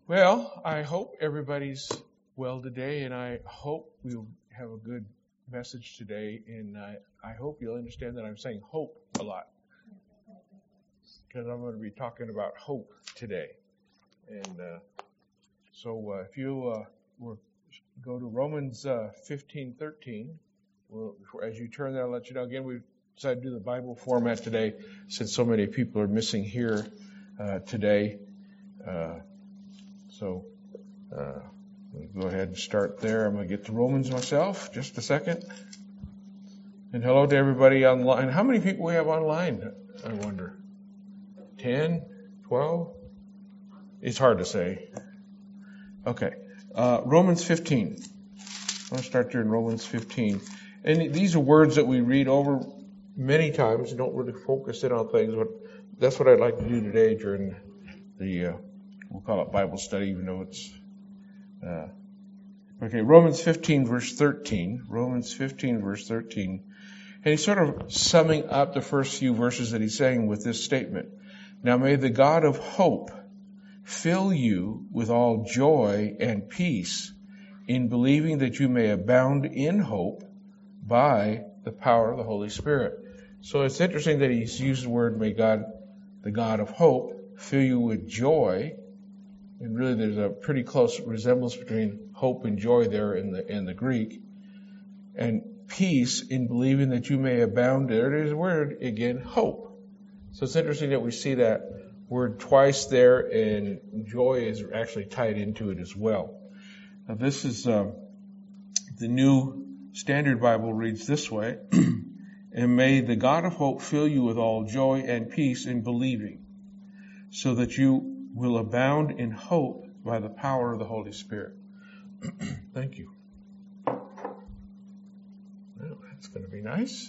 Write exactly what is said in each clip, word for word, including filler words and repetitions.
Well, I hope everybody's well today, and I hope we'll have a good message today. And I, I hope you'll understand that I'm saying hope a lot, because I'm going to be talking about hope today. And uh, so uh, if you uh, were, go to Romans uh, fifteen thirteen, well, as you turn there, I'll let you know. Again, we've decided to do the Bible format today since so many people are missing here uh, today. Uh, So, uh, we'll go ahead and start there. I'm going to get to Romans myself, just a second. And hello to everybody online. How many people we have online, I wonder? ten? twelve? It's hard to say. Okay. Uh, Romans fifteen. I'm going to start there in Romans fifteen. And these are words that we read over many times and don't really focus in on things, but that's what I'd like to do today during the... Uh, We'll call it Bible study, even though it's... Uh, okay, Romans fifteen, verse thirteen. Romans fifteen, verse thirteen. And he's sort of summing up the first few verses that he's saying with this statement. Now may the God of hope fill you with all joy and peace in believing that you may abound in hope by the power of the Holy Spirit. So it's interesting that he's used the word, may God, the God of hope, fill you with joy. And really there's a pretty close resemblance between hope and joy there in the in the Greek. And peace in believing that you may abound. There it is the word again, hope. So it's interesting that we see that word twice there, and joy is actually tied into it as well. Now this is uh, the New Standard Bible reads this way. And may the God of hope fill you with all joy and peace in believing, so that you will abound in hope by the power of the Holy Spirit. Thank you. Well, that's going to be nice.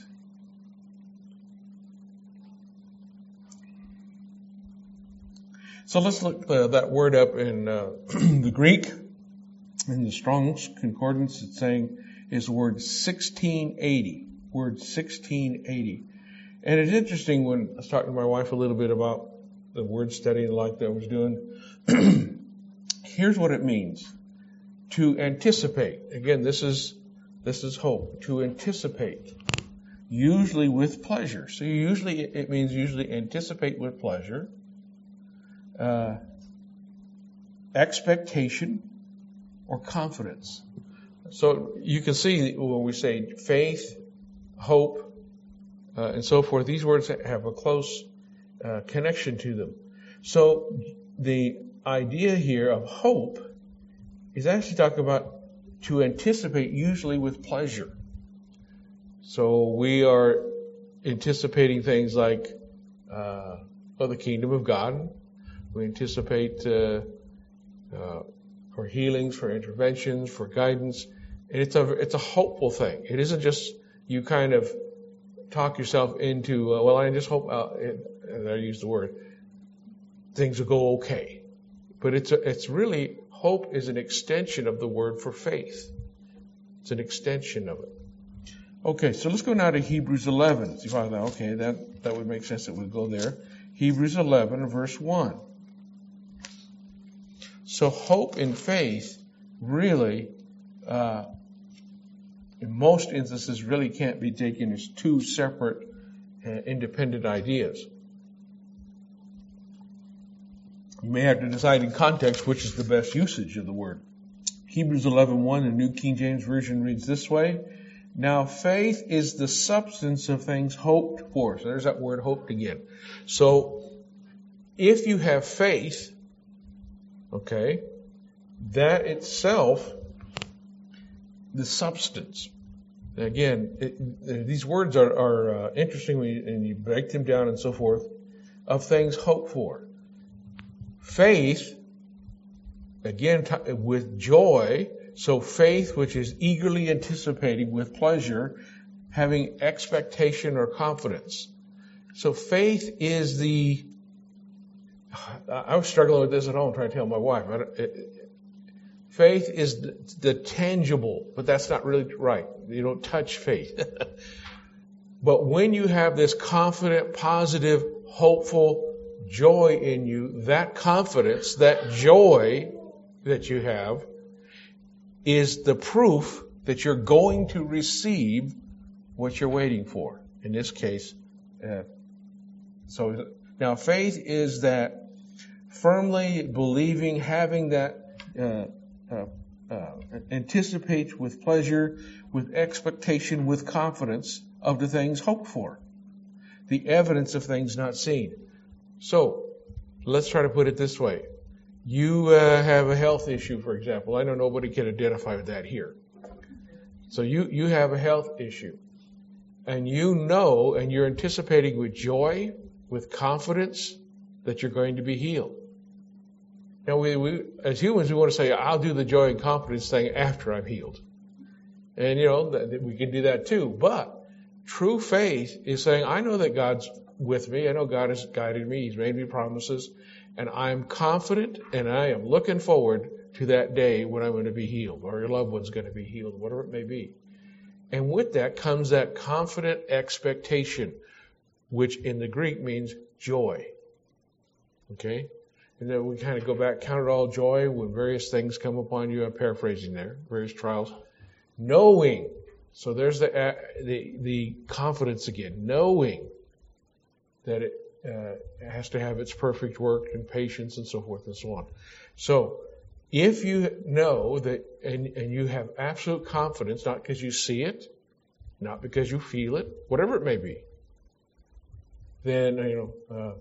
So let's look uh, that word up in uh, the Greek. In the Strong's Concordance, it's saying is the word sixteen eighty. Word sixteen eighty. And it's interesting when I was talking to my wife a little bit about the word study like that I was doing. Here's what it means. To anticipate. Again, this is this is hope. To anticipate. Usually with pleasure. So usually it means usually anticipate with pleasure. Uh, expectation or confidence. So you can see when we say faith, hope, uh, and so forth, these words have a close Uh, connection to them. So the idea here of hope is actually talking about to anticipate usually with pleasure. So we are anticipating things like uh, well, the kingdom of God. We anticipate uh, uh, for healings, for interventions, for guidance. And it's a, it's a hopeful thing. It isn't just you kind of talk yourself into, uh, well, I just hope, uh, it, and I use the word, things will go okay. But it's a, it's really, hope is an extension of the word for faith. It's an extension of it. Okay, so let's go now to Hebrews eleven. See if I thought, okay, that, that would make sense that we'd go there. Hebrews eleven, verse one. So hope and faith really, uh, in most instances, really can't be taken as two separate, uh, independent ideas. You may have to decide in context which is the best usage of the word. Hebrews eleven one, the New King James Version reads this way. Now faith is the substance of things hoped for. So there's that word hoped again. So if you have faith, okay, that itself, the substance. Again, it, these words are, are uh, interesting when you, and you break them down and so forth, of things hoped for. Faith, again, t- with joy, so faith which is eagerly anticipating with pleasure, having expectation or confidence. So faith is the, I was struggling with this at home trying to tell my wife, it, it, faith is the, the tangible, but that's not really right. You don't touch faith. But when you have this confident, positive, hopeful joy in you, that confidence, that joy that you have is the proof that you're going to receive what you're waiting for. In this case, uh, so now faith is that firmly believing, having that uh, uh, uh, anticipate with pleasure, with expectation, with confidence of the things hoped for, the evidence of things not seen. So let's try to put it this way. You uh, have a health issue, for example. I know nobody can identify with that here. So you, you have a health issue. And you know, and you're anticipating with joy, with confidence, that you're going to be healed. Now, we, we as humans, we want to say, I'll do the joy and confidence thing after I'm healed. And, you know, that we can do that too. But true faith is saying, I know that God's with me. I know God has guided me. He's made me promises. And I'm confident, and I am looking forward to that day when I'm going to be healed, or your loved one's going to be healed, whatever it may be. And with that comes that confident expectation, which in the Greek means joy. Okay? And then we kind of go back, count it all joy when various things come upon you. I'm paraphrasing there, various trials. Knowing. So there's the uh, the, the confidence again. Knowing that it uh, has to have its perfect work and patience and so forth and so on. So if you know that, and, and you have absolute confidence, not because you see it, not because you feel it, whatever it may be, then, you know, uh,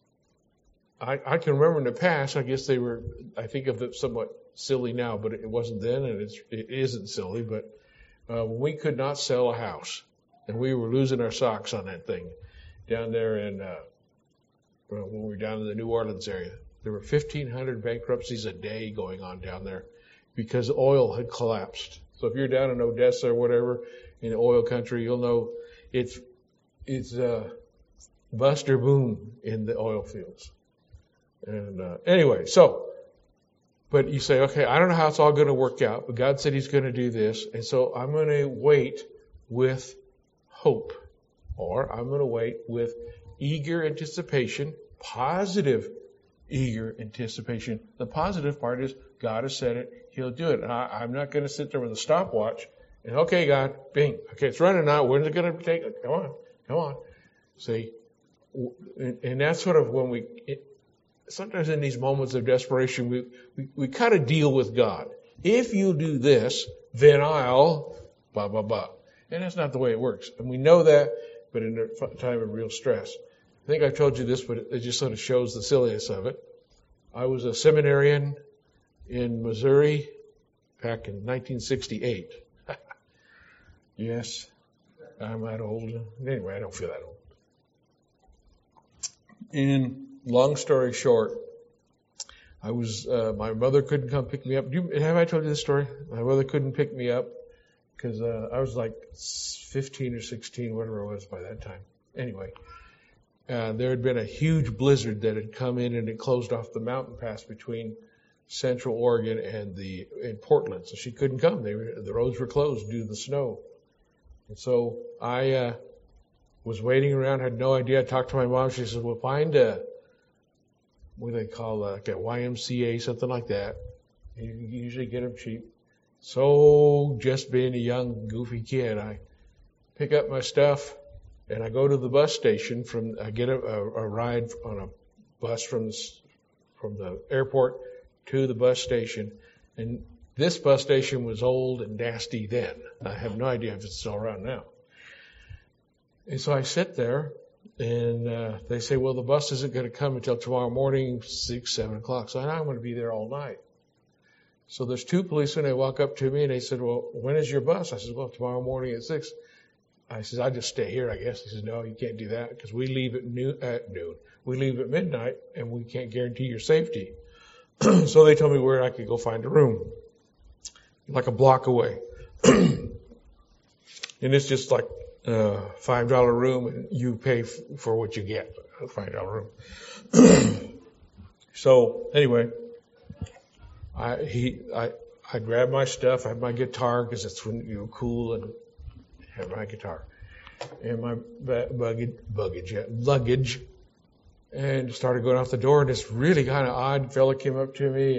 I, I can remember in the past, I guess they were, I think of it somewhat silly now, but it wasn't then, and it's, it isn't silly, but uh, we could not sell a house, and we were losing our socks on that thing down there in, uh, when we were down in the New Orleans area. There were fifteen hundred bankruptcies a day going on down there because oil had collapsed. So if you're down in Odessa or whatever, in the oil country, you'll know it's, it's, uh, bust or boom in the oil fields. And, uh, anyway, so, but you say, okay, I don't know how it's all going to work out, but God said He's going to do this. And so I'm going to wait with hope, or I'm going to wait with eager anticipation, positive eager anticipation. The positive part is God has said it, He'll do it. And I, I'm not going to sit there with a stopwatch and, okay, God, bing, okay, it's running out. When's it going to take it? Come on, come on. See, and, and that's sort of when we, it, sometimes in these moments of desperation, we, we, we kind of deal with God. If you do this, then I'll, blah, blah, blah. And that's not the way it works. And we know that, but in a time of real stress. I think I've told you this, but it just sort of shows the silliness of it. I was a seminarian in Missouri back in nineteen sixty-eight. Yes, I'm that old. Anyway, I don't feel that old. And long story short, I was, uh, my mother couldn't come pick me up. Do you, have I told you this story? My mother couldn't pick me up because uh, I was like fifteen or sixteen, whatever I was by that time. Anyway. Uh, there had been a huge blizzard that had come in and it closed off the mountain pass between Central Oregon and the and Portland. So she couldn't come. They were, the roads were closed due to the snow. And so I uh, was waiting around, had no idea. I talked to my mom. She said, well, find a, what do they call, uh, like a Y M C A, something like that. You can usually get them cheap. So just being a young, goofy kid, I pick up my stuff. And I go to the bus station from, I get a, a, a ride on a bus from the, from the airport to the bus station. And this bus station was old and nasty then. I have no idea if it's still around now. And so I sit there and, uh, they say, well, the bus isn't going to come until tomorrow morning, six, seven o'clock. So I'm going to be there all night. So there's two policemen. They walk up to me and they said, well, when is your bus? I said, well, tomorrow morning at six. I said, I'll just stay here, I guess. He says, no, you can't do that because we leave at noon, at noon. We leave at midnight and we can't guarantee your safety. So they told me where I could go find a room, like a block away. And it's just like a five dollar room and you pay f- for what you get, a five dollar room. So anyway, I, he, I, I grabbed my stuff. I had my guitar because it's when you're cool and have my guitar and my baggage, baggage, luggage, and started going off the door. And this really kind of odd fella came up to me, and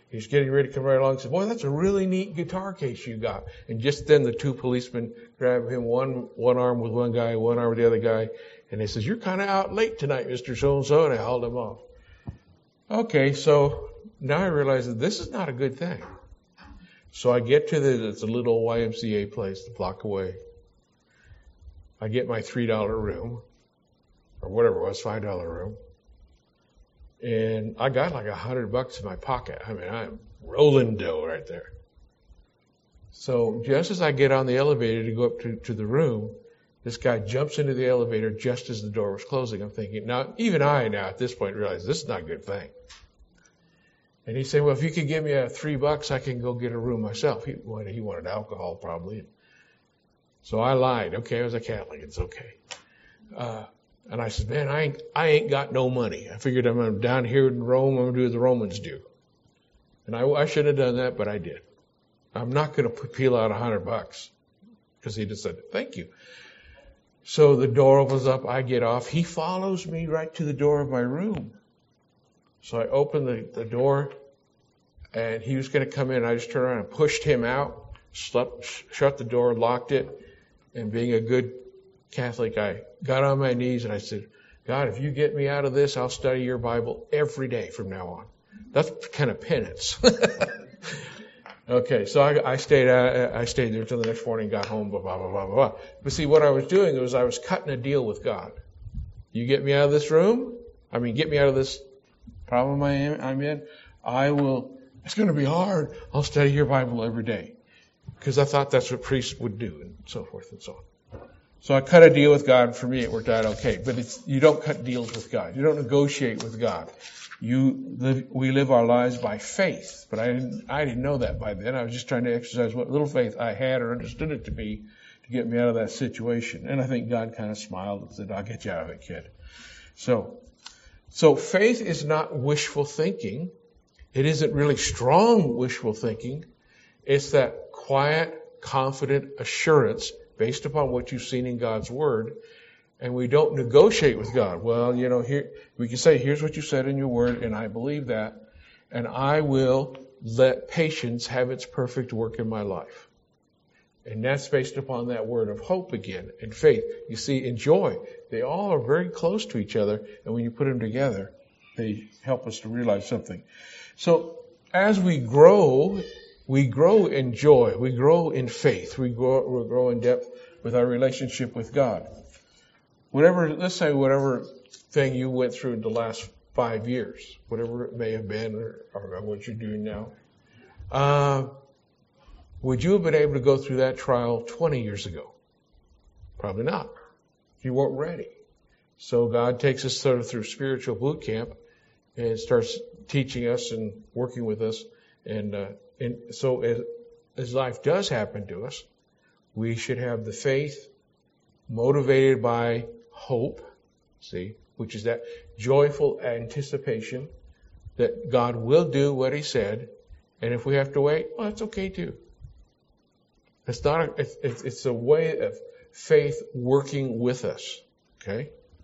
He's getting ready to come right along and says, boy, that's a really neat guitar case you got. And just then the two policemen grab him, one one arm with one guy, one arm with the other guy. And they says, you're kind of out late tonight, Mister So-and-so. And I hauled him off. Okay, so now I realize that this is not a good thing. So I get to the, it's a little Y M C A place a block away. I get my three dollar room, or whatever it was, five dollar room. And I got like a hundred bucks in my pocket. I mean, I'm rolling dough right there. So just as I get on the elevator to go up to, to the room, this guy jumps into the elevator just as the door was closing. I'm thinking, now, even I now at this point realize this is not a good thing. And he said, well, if you could give me a three bucks, I can go get a room myself. He wanted, he wanted alcohol probably. So I lied. Okay, I was a Catholic. It's okay. Uh, and I said, man, I ain't, I ain't got no money. I figured I'm down here in Rome. I'm going to do what the Romans do. And I, I shouldn't have done that, but I did. I'm not going to peel out a hundred bucks because he just said, thank you. So the door opens up. I get off. He follows me right to the door of my room. So I opened the, the door, and he was going to come in. I just turned around and pushed him out, slept, sh- shut the door, locked it, and being a good Catholic, I got on my knees and I said, God, if you get me out of this, I'll study your Bible every day from now on. That's kind of penance. Okay, so I, I stayed uh, I stayed there until the next morning, got home, blah, blah, blah, blah, blah. But see, what I was doing was I was cutting a deal with God. You get me out of this room, I mean, get me out of this problem I am, I'm in, I will, it's going to be hard. I'll study your Bible every day. Because I thought that's what priests would do, and so forth and so on. So I cut a deal with God. For me, it worked out okay. But it's, you don't cut deals with God. You don't negotiate with God. You live, we live our lives by faith. But I didn't, I didn't know that by then. I was just trying to exercise what little faith I had or understood it to be to get me out of that situation. And I think God kind of smiled and said, I'll get you out of it, kid. So, so faith is not wishful thinking. It isn't really strong wishful thinking. It's that quiet, confident assurance based upon what you've seen in God's Word. And we don't negotiate with God. Well, you know, here we can say, here's what you said in your Word, and I believe that. And I will let patience have its perfect work in my life. And that's based upon that word of hope again, and faith. You see, in joy, they all are very close to each other. And when you put them together, they help us to realize something. So as we grow, we grow in joy. We grow in faith. We grow, we grow in depth with our relationship with God. Whatever, let's say whatever thing you went through in the last five years, whatever it may have been, or, or what you're doing now, uh, would you have been able to go through that trial twenty years ago? Probably not. You weren't ready. So God takes us sort of through spiritual boot camp and starts teaching us and working with us. And, uh, and so as, as life does happen to us, we should have the faith motivated by hope, see, which is that joyful anticipation that God will do what He said. And if we have to wait, well, that's okay too. It's not a, it's, it's a way of faith working with us. Okay.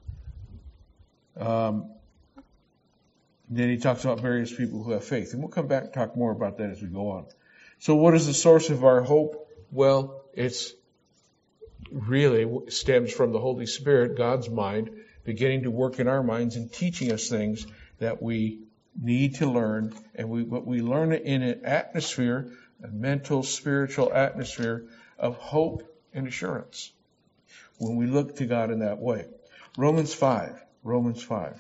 Um, then he talks about various people who have faith, and we'll come back and talk more about that as we go on. So, what is the source of our hope? Well, it's really stems from the Holy Spirit, God's mind, beginning to work in our minds and teaching us things that we need to learn, and we but we learn it in an atmosphere, a mental, spiritual atmosphere of hope and assurance when we look to God in that way. Romans five. Romans five.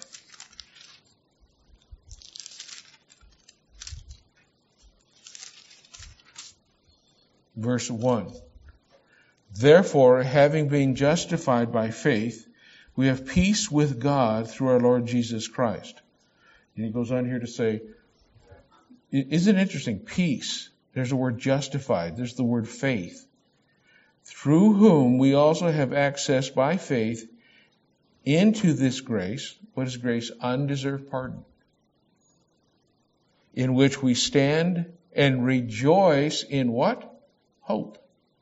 Verse one. Therefore, having been justified by faith, we have peace with God through our Lord Jesus Christ. And he goes on here to say, isn't it interesting? Peace. There's the word justified. There's the word faith. Through whom we also have access by faith into this grace. What is grace? Undeserved pardon. In which we stand and rejoice in what? Hope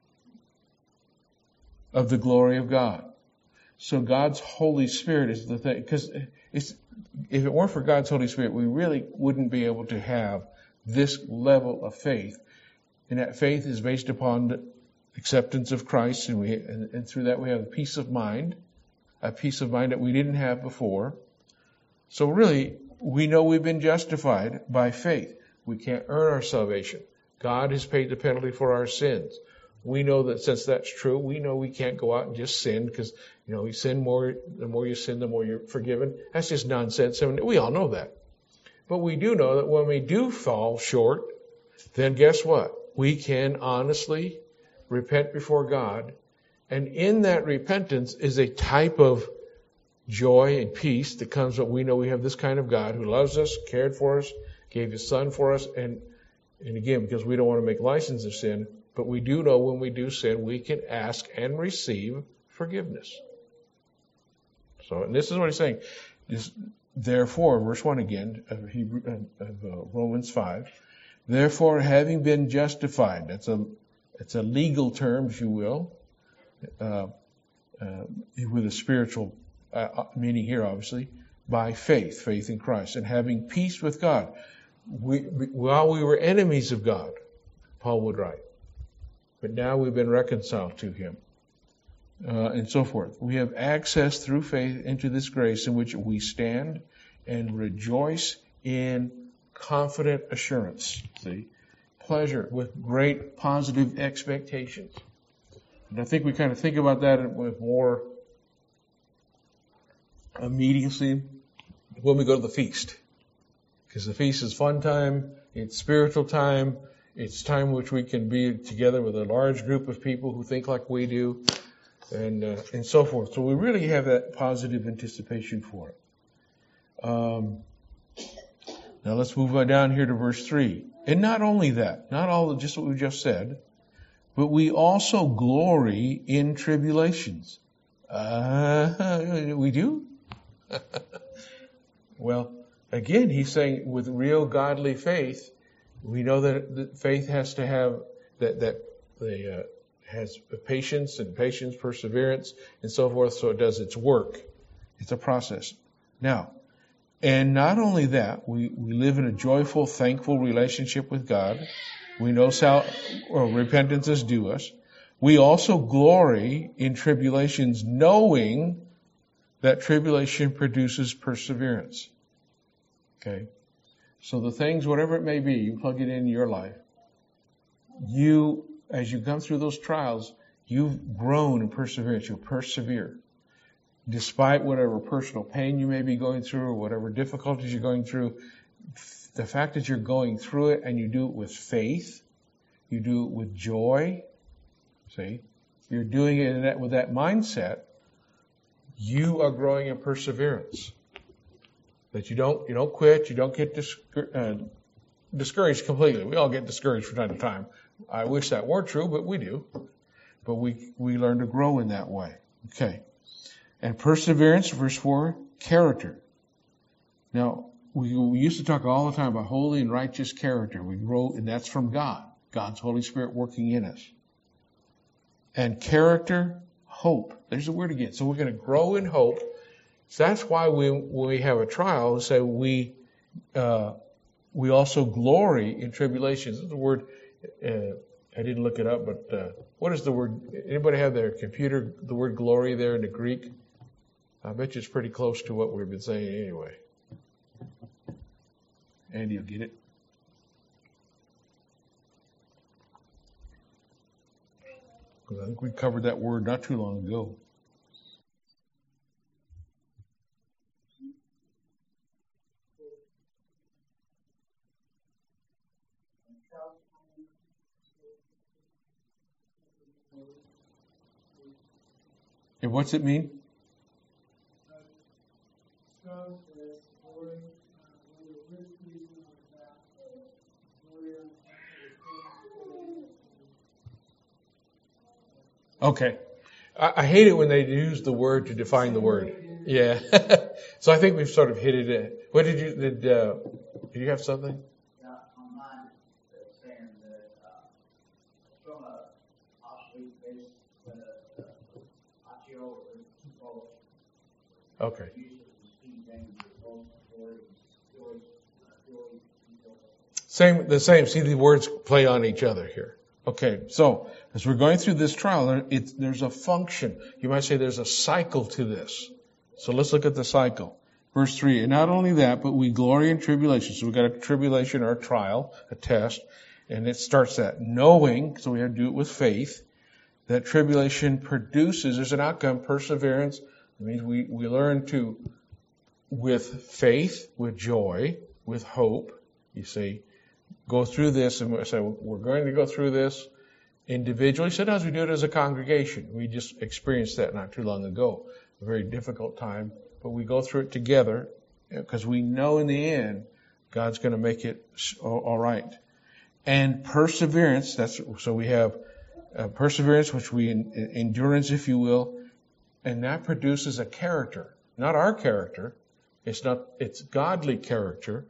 of the glory of God. So God's Holy Spirit is the thing. Because it's, if it weren't for God's Holy Spirit, we really wouldn't be able to have this level of faith. And that faith is based upon the acceptance of Christ, and, we, and, and through that we have a peace of mind, a peace of mind that we didn't have before. So really, we know we've been justified by faith. We can't earn our salvation. God has paid the penalty for our sins. We know that since that's true, we know we can't go out and just sin because, you know, you sin more, the more you sin, the more you're forgiven. That's just nonsense. I mean, we all know that. But we do know that when we do fall short, then guess what? We can honestly repent before God. And in that repentance is a type of joy and peace that comes when we know we have this kind of God who loves us, cared for us, gave His Son for us. And, and again, because we don't want to make license of sin, but we do know when we do sin, we can ask and receive forgiveness. So, and this is what he's saying. This, therefore, verse one again of, Hebrew, of uh, Romans five. Therefore, having been justified, that's a, that's a legal term, if you will, uh, uh, with a spiritual uh, meaning here, obviously, by faith, faith in Christ, and having peace with God. We, while we were enemies of God, Paul would write. But now we've been reconciled to Him, uh, and so forth. We have access through faith into this grace in which we stand and rejoice in confident assurance. See? Pleasure with great positive expectations. And I think we kind of think about that with more immediacy when we go to the feast. Because the feast is fun time, it's spiritual time, it's time which we can be together with a large group of people who think like we do, and uh, and so forth. So we really have that positive anticipation for it. Um, now let's move on down here to verse three. And not only that, not all of just what we just said, but we also glory in tribulations. Uh, we do? Well, again, he's saying with real godly faith, we know that faith has to have that that the uh, has patience and patience, perseverance, and so forth. So it does its work. It's a process. Now, and not only that, we, we live in a joyful, thankful relationship with God. We know sal- or repentance is due us. We also glory in tribulations, knowing that tribulation produces perseverance. Okay. So the things, whatever it may be, you plug it in your life. You, as you come through those trials, you've grown in perseverance. You'll persevere. Despite whatever personal pain you may be going through or whatever difficulties you're going through, the fact that you're going through it and you do it with faith, you do it with joy, see, you're doing it in that, with that mindset, you are growing in perseverance. That you don't you don't quit, you don't get discour- uh, discouraged completely. We all get discouraged from time to time. I wish that weren't true, but we do. But we we learn to grow in that way. Okay. And perseverance, verse four, character. Now, we, we used to talk all the time about holy and righteous character. We grow, and that's from God. God's Holy Spirit working in us. And character, hope. There's the word again. So we're going to grow in hope. So that's why we, when we have a trial, say we uh, we also glory in tribulations. The word, uh, I didn't look it up, but uh, what is the word? Anybody have their computer, the word glory there in the Greek? I bet you it's pretty close to what we've been saying anyway. Andy, you'll get it. Because I think we covered that word not too long ago. And what's it mean? Okay. I, I hate it when they use the word to define the word. Yeah. So I think we've sort of hit it. What did you, did, uh, did you have something? Yeah, on mine, it's saying that, uh, from a obsolete base, when a, uh, Achio or Tupo, Okay. Same, the same. See, the words play on each other here. Okay, so as we're going through this trial, it, there's a function. You might say there's a cycle to this. So let's look at the cycle. Verse three, and not only that, but we glory in tribulation. So we've got a tribulation or a trial, a test, and it starts that knowing, so we have to do it with faith, that tribulation produces, there's an outcome, perseverance. It means we, we learn to, with faith, with joy, with hope, you see, go through this, and we say, we're going to go through this individually. Sometimes we do it as a congregation. We just experienced that not too long ago. A very difficult time, but we go through it together because we know in the end God's going to make it all right. And perseverance, that's so we have uh, perseverance, which we endurance, if you will, and that produces a character, not our character. It's not. It's godly character.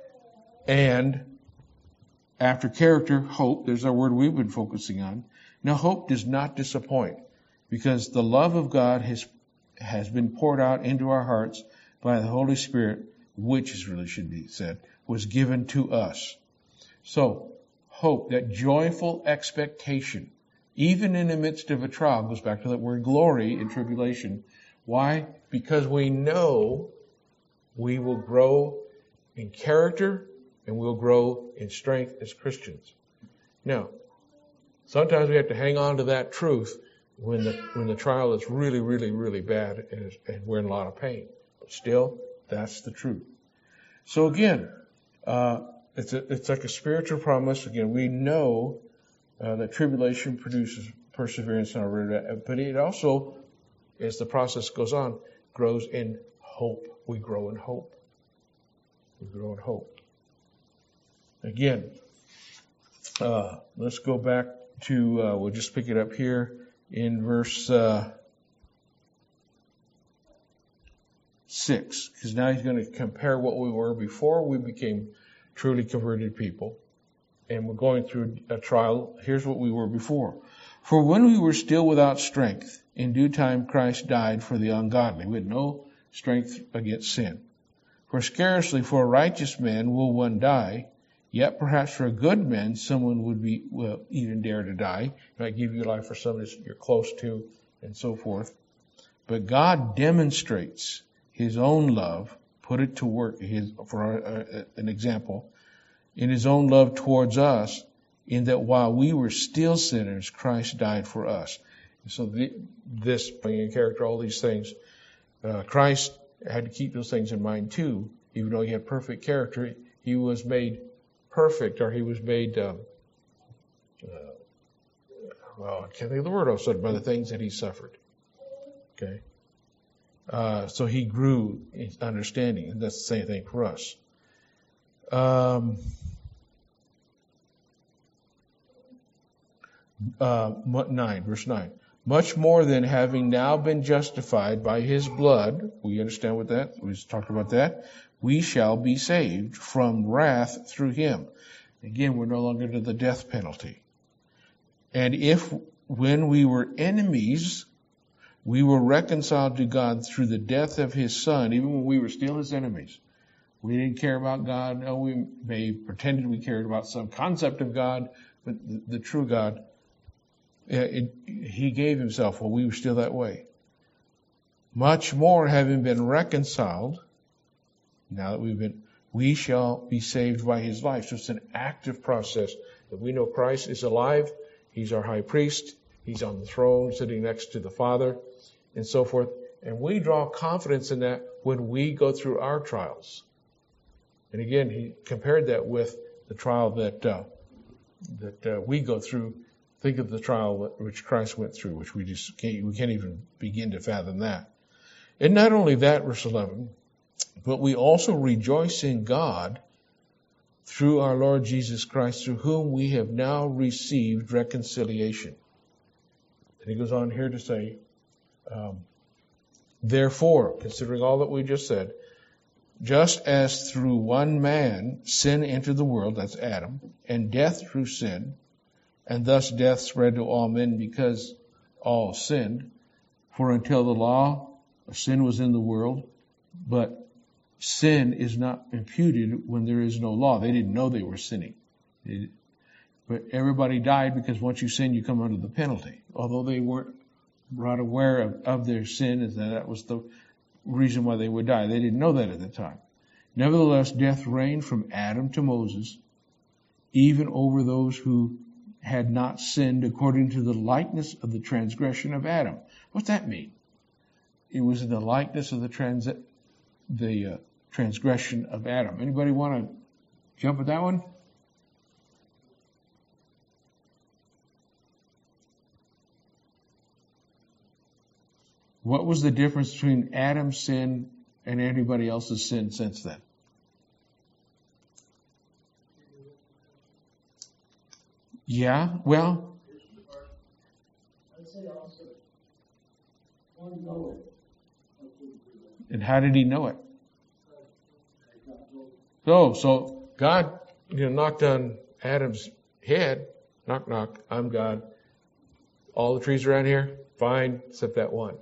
And after character, hope. There's our word we've been focusing on. Now, hope does not disappoint, because the love of God has has been poured out into our hearts by the Holy Spirit, which is really should be said, was given to us. So, hope, that joyful expectation, even in the midst of a trial, goes back to that word glory in tribulation. Why? Because we know we will grow in character and we'll grow in strength as Christians. Now, sometimes we have to hang on to that truth when the when the trial is really, really, really bad and, and we're in a lot of pain. But still, that's the truth. So again, uh, it's a, it's like a spiritual promise. Again, we know uh, that tribulation produces perseverance in our road, but it also, as the process goes on, grows in hope. We grow in hope. We grow in hope. Again, uh, let's go back to, uh, we'll just pick it up here in verse uh, six, because now he's going to compare what we were before we became truly converted people. And we're going through a trial. Here's what we were before. For when we were still without strength, in due time Christ died for the ungodly. We had no strength against sin. For scarcely for a righteous man will one die, yet perhaps for a good man someone would be will even dare to die. He might give you life for somebody you're close to, and so forth. But God demonstrates His own love, put it to work, his, for our, uh, an example, in His own love towards us, in that while we were still sinners, Christ died for us. So the, this, in character, all these things, uh, Christ had to keep those things in mind too. Even though He had perfect character, He was made perfect, or He was made, um, uh, well, I can't think of the word I said, by the things that He suffered. Okay. Uh, so He grew in understanding, and that's the same thing for us. Um, uh, nine, verse nine. Much more than having now been justified by His blood, we understand what that, we just talked about that, we shall be saved from wrath through Him. Again, we're no longer to the death penalty. And if, when we were enemies, we were reconciled to God through the death of His Son, even when we were still His enemies. We didn't care about God. No, we may pretended we cared about some concept of God, but the, the true God, it, it, He gave Himself while we were still that way. Much more, having been reconciled, now that we've been, we shall be saved by His life. So it's an active process that we know Christ is alive. He's our high priest. He's on the throne, sitting next to the Father, and so forth. And we draw confidence in that when we go through our trials. And again, he compared that with the trial that uh, that uh, we go through. Think of the trial which Christ went through, which we just can't, we can't even begin to fathom that. And not only that, verse eleven, but we also rejoice in God through our Lord Jesus Christ, through whom we have now received reconciliation. And he goes on here to say, um, therefore, considering all that we just said, just as through one man sin entered the world, that's Adam, and death through sin, and thus death spread to all men because all sinned. For until the law, sin was in the world, but sin is not imputed when there is no law. They didn't know they were sinning. They, but everybody died because once you sin, you come under the penalty. Although they weren't brought aware of, of their sin, and that, that was the reason why they would die. They didn't know that at the time. Nevertheless, death reigned from Adam to Moses, even over those who had not sinned according to the likeness of the transgression of Adam. What's that mean? It was in the likeness of the trans the uh, transgression of Adam. Anybody want to jump at that one? What was the difference between Adam's sin and anybody else's sin since then? Yeah, well, and how did he know it? Oh, so God, you know, knocked on Adam's head. Knock, knock. I'm God. All the trees around here, fine, except that one.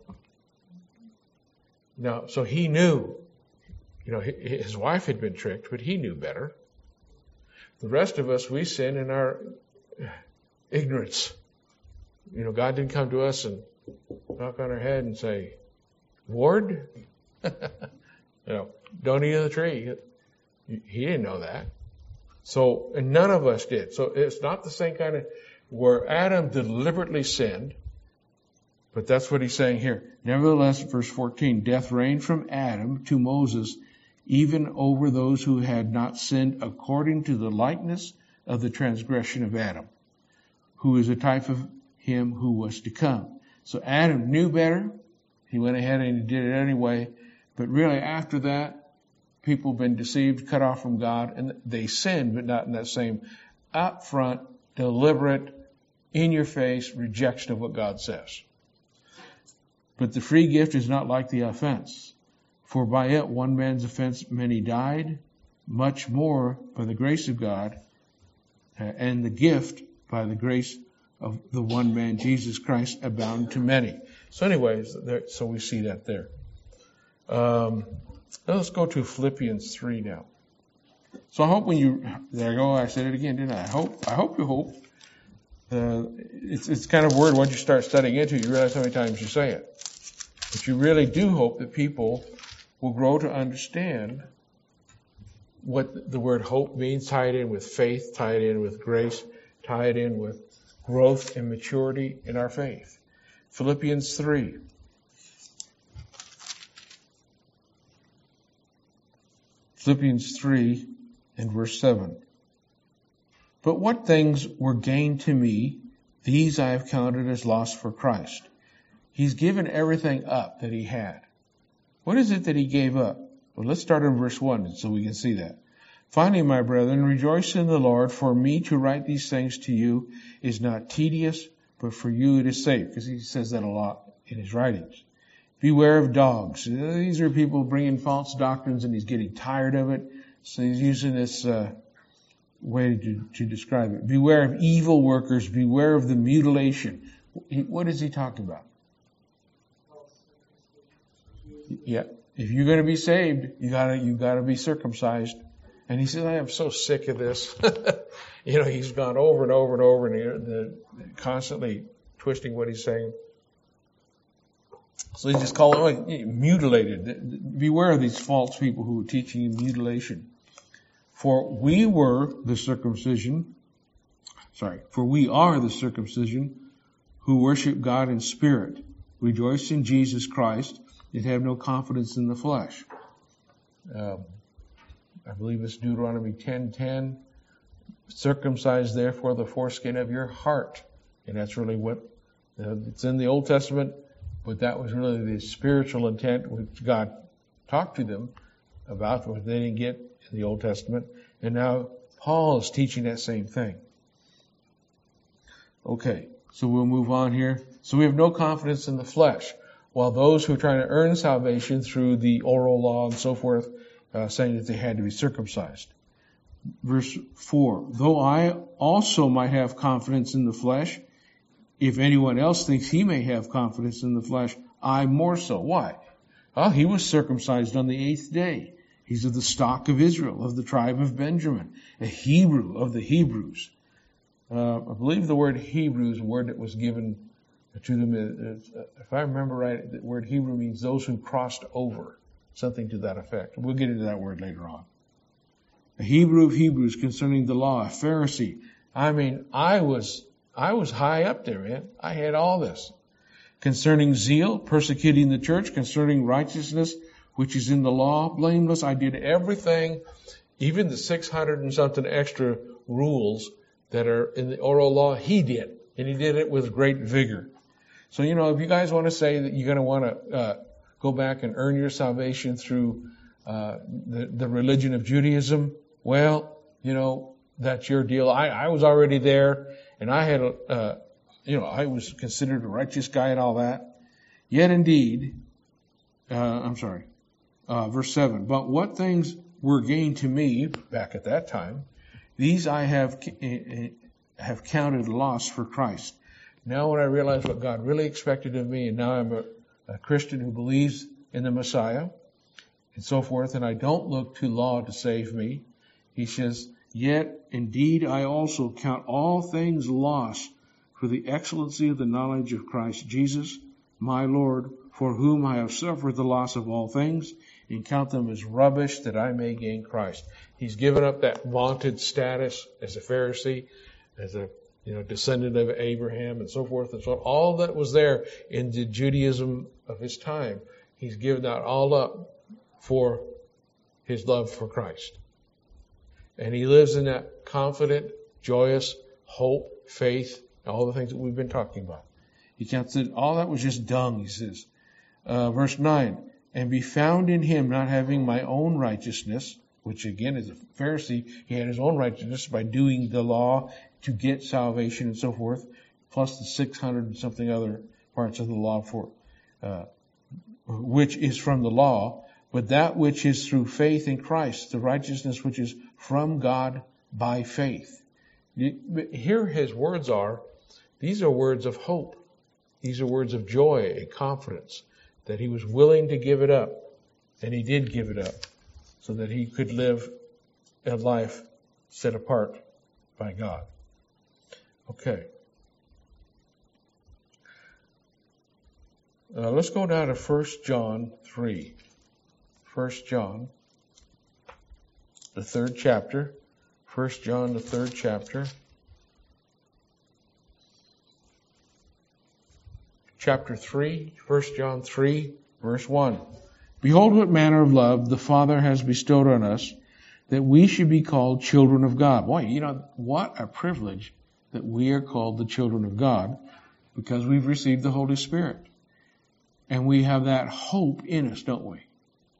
Now, so he knew, you know, his wife had been tricked, but he knew better. The rest of us, we sin in our ignorance. You know, God didn't come to us and knock on our head and say, Lord, you know, don't eat of the tree. He didn't know that. So, and none of us did. So it's not the same kind of, where Adam deliberately sinned, but that's what he's saying here. Nevertheless, verse fourteen, death reigned from Adam to Moses, even over those who had not sinned according to the likeness of the transgression of Adam, who is a type of him who was to come. So Adam knew better. He went ahead and he did it anyway. But really after that, people have been deceived, cut off from God, and they sinned, but not in that same upfront, deliberate, in-your-face rejection of what God says. But the free gift is not like the offense. For by it one man's offense many died, much more by the grace of God, and the gift by the grace of the one man, Jesus Christ, abound to many. So anyways, there, so we see that there. Um, let's go to Philippians three now. So I hope when you, there I go, I said it again, didn't I? I hope, I hope you hope. Uh, it's, it's kind of weird once you start studying into it, you realize how many times you say it. But you really do hope that people will grow to understand what the word hope means, tie it in with faith, tie it in with grace, tie it in with growth and maturity in our faith. Philippians three. Philippians three and verse seven. But what things were gained to me, these I have counted as loss for Christ. He's given everything up that he had. What is it that he gave up? Well, let's start in verse one so we can see that. Finally, my brethren, rejoice in the Lord. For me to write these things to you is not tedious, but for you it is safe. Because he says that a lot in his writings. Beware of dogs. These are people bringing false doctrines and he's getting tired of it. So he's using this uh, way to, to describe it. Beware of evil workers. Beware of the mutilation. What is he talking about? Yeah. If you're going to be saved, you gotta, you gotta be circumcised. And he says, I am so sick of this. You know, he's gone over and over and over and the, constantly twisting what he's saying. So he just called it mutilated. Beware of these false people who are teaching you mutilation. For we were the circumcision, sorry, for we are the circumcision who worship God in spirit, rejoice in Jesus Christ, and have no confidence in the flesh. Um, I believe it's Deuteronomy ten ten. Circumcise therefore the foreskin of your heart. And that's really what, uh, it's in the Old Testament, but that was really the spiritual intent which God talked to them about, what they didn't get in the Old Testament. And now Paul is teaching that same thing. Okay, so we'll move on here. So we have no confidence in the flesh, while those who are trying to earn salvation through the oral law and so forth, uh, saying that they had to be circumcised. Verse four, though I also might have confidence in the flesh, if anyone else thinks he may have confidence in the flesh, I more so. Why? Well, he was circumcised on the eighth day. He's of the stock of Israel, of the tribe of Benjamin, a Hebrew of the Hebrews. Uh, I believe the word Hebrew is a word that was given to them. If I remember right, the word Hebrew means those who crossed over, something to that effect. We'll get into that word later on. A Hebrew of Hebrews concerning the law, a Pharisee. I mean, I was, I was high up there, man. I had all this. Concerning zeal, persecuting the church, concerning righteousness, which is in the law, blameless. I did everything, even the six hundred and something extra rules that are in the oral law, he did. And he did it with great vigor. So, you know, if you guys want to say that you're going to want to uh, go back and earn your salvation through uh, the, the religion of Judaism, well, you know, that's your deal. I, I was already there, and I had, uh, you know, I was considered a righteous guy and all that. Yet indeed, uh, I'm sorry, uh, verse seven, but what things were gained to me back at that time, these I have have counted loss for Christ. Now when I realize what God really expected of me, and now I'm a, a Christian who believes in the Messiah, and so forth, and I don't look to law to save me, he says, yet indeed I also count all things lost for the excellency of the knowledge of Christ Jesus, my Lord, for whom I have suffered the loss of all things, and count them as rubbish that I may gain Christ. He's given up that vaunted status as a Pharisee, as a you know descendant of Abraham, and so forth and so on. All that was there in the Judaism of his time, he's given that all up for his love for Christ. And he lives in that confident, joyous hope, faith, all the things that we've been talking about. He counts it, all that was just dung, he says. Uh, verse nine, and be found in him, not having my own righteousness, which again is a Pharisee. He had his own righteousness by doing the law to get salvation and so forth, plus the six hundred and something other parts of the law for, uh, which is from the law, but that which is through faith in Christ, the righteousness which is from God by faith. Here his words are, these are words of hope. These are words of joy and confidence that he was willing to give it up, and he did give it up so that he could live a life set apart by God. Okay. Uh, let's go down to First John three. First John, the third chapter. First John, the third chapter. Chapter three, First John three, verse one. Behold what manner of love the Father has bestowed on us, that we should be called children of God. Boy, you know, what a privilege that we are called the children of God, because we've received the Holy Spirit. And we have that hope in us, don't we?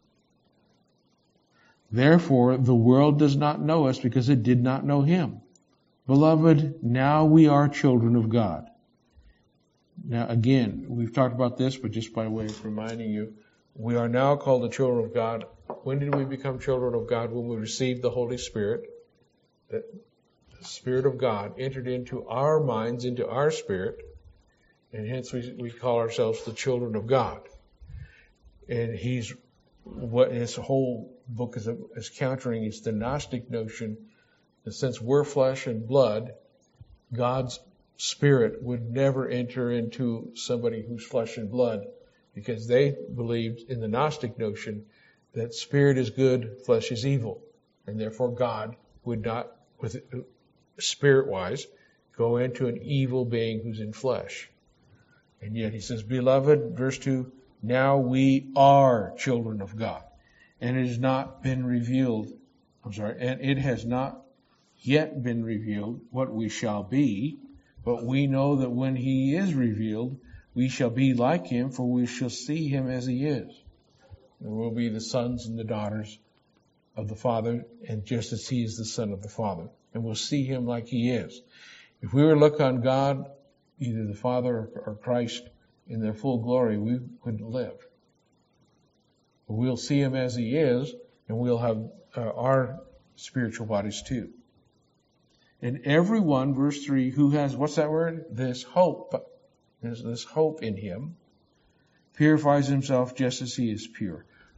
Therefore, the world does not know us because it did not know him. Beloved, now we are children of God. Now, again, we've talked about this, but just by way of reminding you, we are now called the children of God. When did we become children of God? When we received the Holy Spirit. That the Spirit of God entered into our minds, into our spirit, and hence we, we call ourselves the children of God. And he's, what his whole book is, is countering is the Gnostic notion that since we're flesh and blood, God's Spirit would never enter into somebody who's flesh and blood, because they believed in the Gnostic notion that spirit is good, flesh is evil, and therefore God would not, with spirit-wise, go into an evil being who's in flesh. And yet he says, beloved, verse two, now we are children of God, and it has not been revealed, I'm sorry, and it has not yet been revealed what we shall be, but we know that when he is revealed, we shall be like him, for we shall see him as he is. And we'll be the sons and the daughters of the Father, and just as he is the Son of the Father. And we'll see him like he is. If we were to look on God, either the Father or Christ, in their full glory, we couldn't live. But we'll see him as he is, and we'll have uh, our spiritual bodies too. And everyone, verse three, who has, what's that word? This hope. There's this hope in him, purifies himself just as he is pure.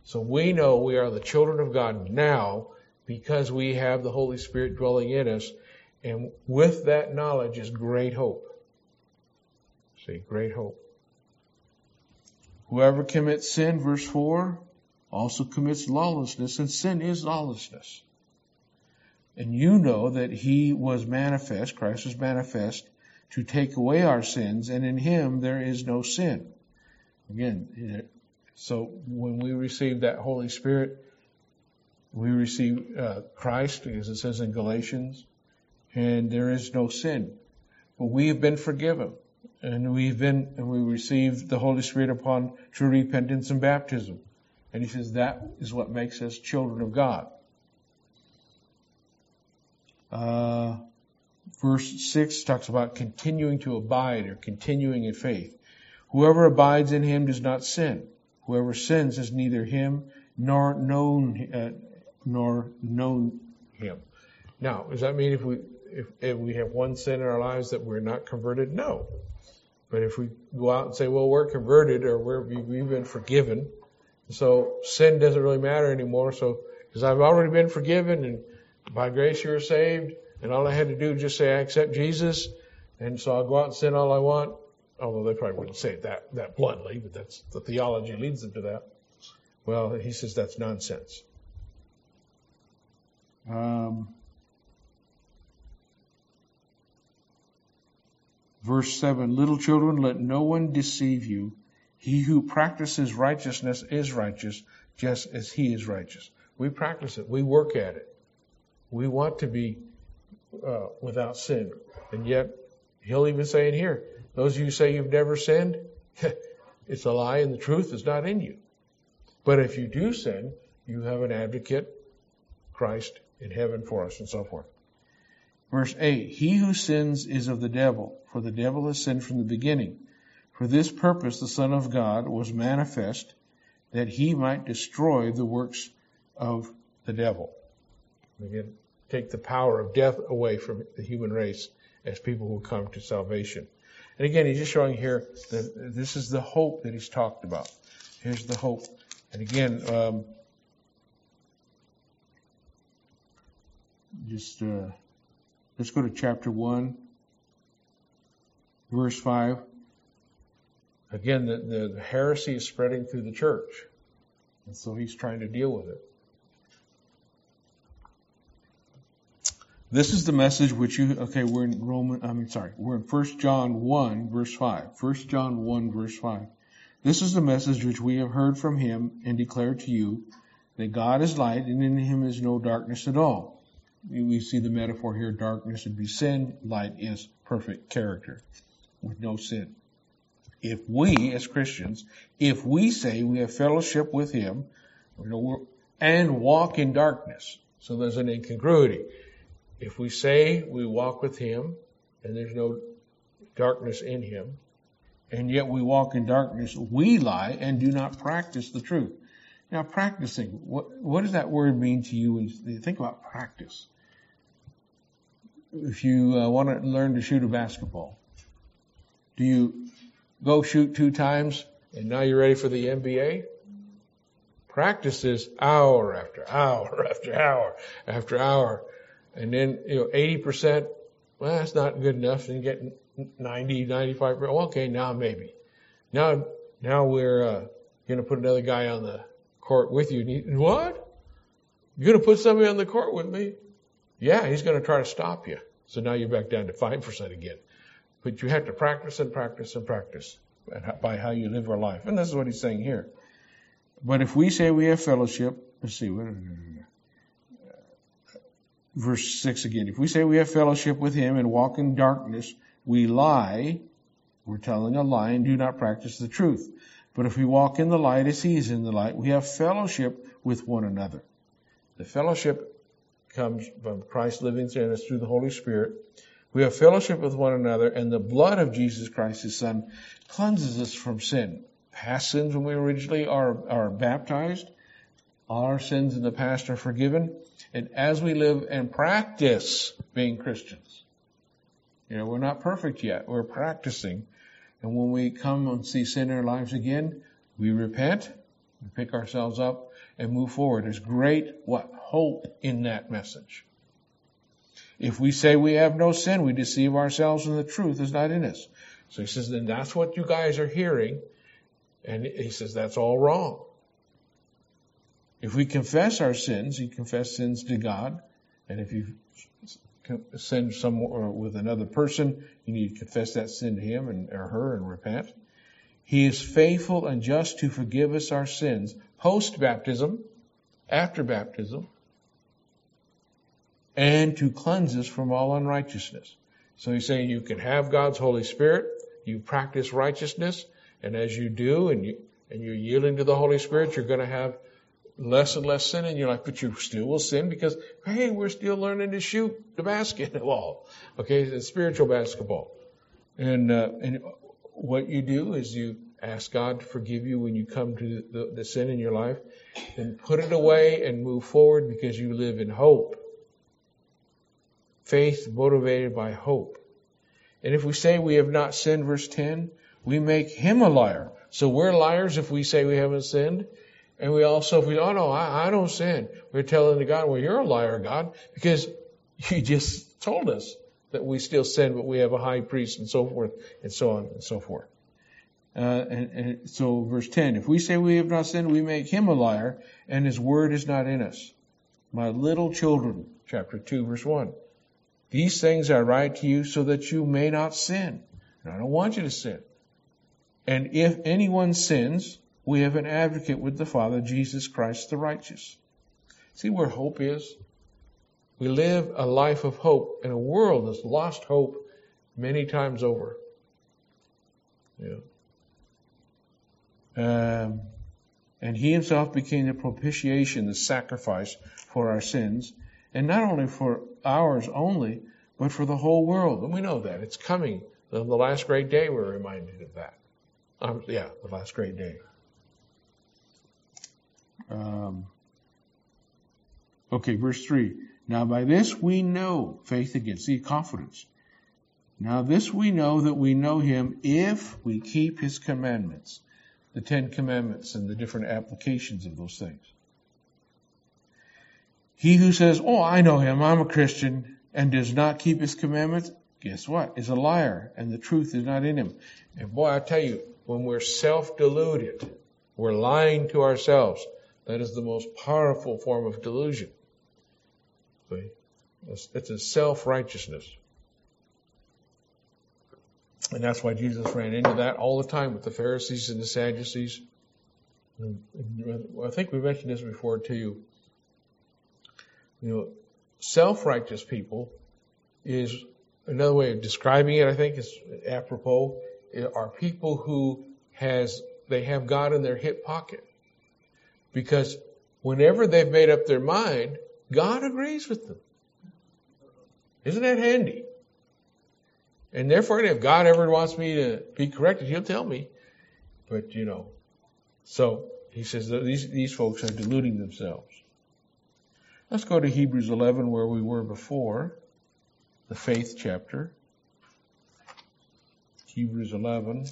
So we know we are the children of God now because we have the Holy Spirit dwelling in us. And with that knowledge is great hope. See, great hope. Whoever commits sin, verse four, also commits lawlessness, and sin is lawlessness. And you know that he was manifest, Christ was manifest, to take away our sins, and in him there is no sin. Again, so when we receive that Holy Spirit, we receive uh, Christ, as it says in Galatians, and there is no sin. But we have been forgiven, and we've been, and we received the Holy Spirit upon true repentance and baptism. And he says that is what makes us children of God. Uh, verse six talks about continuing to abide or continuing in faith. Whoever abides in him does not sin. Whoever sins has neither him nor known uh, nor known him. Now, does that mean if we if, if we have one sin in our lives that we're not converted? No. But if we go out and say, well, we're converted or we're, we've been forgiven, so sin doesn't really matter anymore. So, because I've already been forgiven and by grace you're saved, and all I had to do was just say I accept Jesus, and so I'll go out and sin all I want. Although they probably wouldn't say it that, that bluntly, but that's the theology leads them to that. Well, he says that's nonsense. Um, verse seven, little children, let no one deceive you. He who practices righteousness is righteous, just as he is righteous. We practice it. We work at it. We want to be uh, without sin. And yet, he'll even say in here, those of you who say you've never sinned, it's a lie and the truth is not in you. But if you do sin, you have an advocate, Christ, in heaven for us, and so forth. Verse eight, he who sins is of the devil, for the devil has sinned from the beginning. For this purpose the Son of God was manifest, that he might destroy the works of the devil. Again, take the power of death away from the human race as people who come to salvation. And again, he's just showing here that this is the hope that he's talked about. Here's the hope. And again, um, just uh, let's go to chapter one, verse five. Again, the, the heresy is spreading through the church. And so he's trying to deal with it. This is the message which you, okay, we're in Roman, I mean, sorry, we're in First John one, verse five. First John one, verse five. This is the message which we have heard from him and declare to you, that God is light and in him is no darkness at all. We see the metaphor here, darkness would be sin, light is perfect character with no sin. If we, as Christians, if we say we have fellowship with him and walk in darkness, so there's an incongruity. If we say we walk with him and there's no darkness in him, and yet we walk in darkness, we lie and do not practice the truth. Now, practicing, what, what does that word mean to you when you think about practice? If you uh, want to learn to shoot a basketball, do you go shoot two times and now you're ready for the N B A? Practice is hour after hour after hour after hour. And then, you know, eighty percent, well, that's not good enough. And get ninety, ninety-five percent. Well, okay, now maybe. Now, now we're uh, going to put another guy on the court with you. And you, what? You're going to put somebody on the court with me? Yeah, he's going to try to stop you. So now you're back down to five percent again. But you have to practice and practice and practice by how you live our life. And this is what he's saying here. But if we say we have fellowship, let's see, what, verse six again. If we say we have fellowship with him and walk in darkness, we lie. We're telling a lie and do not practice the truth. But if we walk in the light as he is in the light, we have fellowship with one another. The fellowship comes from Christ living in us through the Holy Spirit. We have fellowship with one another, and the blood of Jesus Christ, his Son, cleanses us from sin. Past sins when we originally are, are baptized, all our sins in the past are forgiven. And as we live and practice being Christians, you know, we're not perfect yet. We're practicing. And when we come and see sin in our lives again, we repent, We pick ourselves up and move forward. There's great, what, hope in that message. If we say we have no sin, we deceive ourselves and the truth is not in us. So he says, then that's what you guys are hearing. And he says, that's all wrong. If we confess our sins, you confess sins to God. And if you sin some or with another person, you need to confess that sin to him and or her and repent. He is faithful and just to forgive us our sins post-baptism, after baptism, and to cleanse us from all unrighteousness. So he's saying you can have God's Holy Spirit, you practice righteousness, and as you do, and, you, and you're yielding to the Holy Spirit, you're going to have less and less sin in your life, but you still will sin because, hey, we're still learning to shoot the basketball. Okay, it's spiritual basketball. And, uh, and what you do is you ask God to forgive you when you come to the, the sin in your life, then put it away and move forward because you live in hope. Faith motivated by hope. And if we say we have not sinned, verse ten, we make him a liar. So we're liars if we say we haven't sinned. And we also, if we, oh no, I, I don't sin. We're telling the God, well, you're a liar, God, because you just told us that we still sin, but we have a high priest and so forth and so on and so forth. Uh, and, and so verse ten, if we say we have not sinned, we make him a liar and his word is not in us. My little children, chapter two, verse one. These things I write to you so that you may not sin. And I don't want you to sin. And if anyone sins, we have an advocate with the Father, Jesus Christ the righteous. See where hope is? We live a life of hope in a world that's lost hope many times over. Yeah. Um, and he himself became the propitiation, the sacrifice for our sins, and not only for ours only, but for the whole world. And we know that. It's coming. On the last great day, we're reminded of that. Um, yeah, the last great day. Um, okay, verse three. Now by this we know, faith again, see, confidence. Now this we know that we know him if we keep his commandments. The Ten Commandments and the different applications of those things. He who says, oh, I know him, I'm a Christian, and does not keep his commandments, guess what? Is a liar, and the truth is not in him. And boy, I tell you, when we're self-deluded, we're lying to ourselves. That is the most powerful form of delusion. It's a self-righteousness. And that's why Jesus ran into that all the time with the Pharisees and the Sadducees. And I think we mentioned this before to you. You know, self-righteous people is another way of describing it, I think is apropos, are people who has they have God in their hip pocket. Because whenever they've made up their mind, God agrees with them. Isn't that handy? And therefore, if God ever wants me to be corrected, he'll tell me. But, you know, so he says that these, these folks are deluding themselves. Let's go to Hebrews eleven, where we were before, the faith chapter. Hebrews eleven.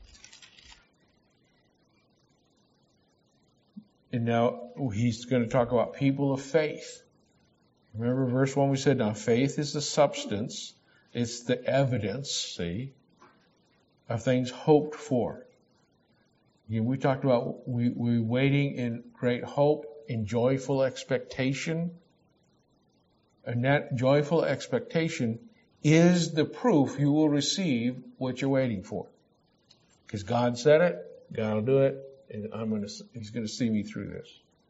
And now he's going to talk about people of faith. Remember verse one we said, now faith is the substance, it's the evidence, see, of things hoped for. Again, we talked about we, we waiting in great hope, in joyful expectation. And that joyful expectation is the proof you will receive what you're waiting for. Because God said it, God will do it, and I'm going to, he's going to see me through this.